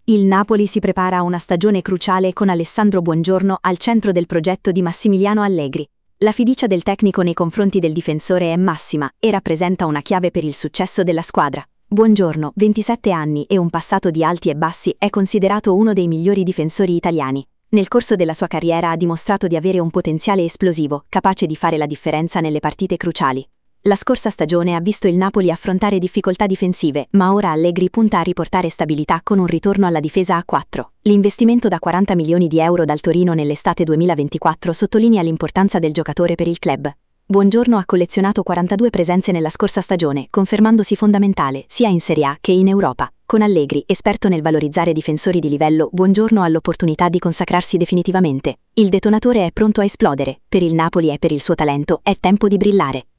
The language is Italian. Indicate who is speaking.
Speaker 1: Il Napoli si prepara a una stagione cruciale con Alessandro Buongiorno al centro del progetto di Massimiliano Allegri. La fiducia del tecnico nei confronti del difensore è massima e rappresenta una chiave per il successo della squadra. Buongiorno, 27 anni e un passato di alti e bassi, è considerato uno dei migliori difensori italiani. Nel corso della sua carriera ha dimostrato di avere un potenziale esplosivo, capace di fare la differenza nelle partite cruciali. La scorsa stagione ha visto il Napoli affrontare difficoltà difensive, ma ora Allegri punta a riportare stabilità con un ritorno alla difesa a 4. L'investimento da 40 milioni di euro dal Torino nell'estate 2024 sottolinea l'importanza del giocatore per il club. Buongiorno ha collezionato 42 presenze nella scorsa stagione, confermandosi fondamentale sia in Serie A che in Europa. Con Allegri, esperto nel valorizzare difensori di livello, Buongiorno ha l'opportunità di consacrarsi definitivamente. Il detonatore è pronto a esplodere. Per il Napoli e per il suo talento è tempo di brillare.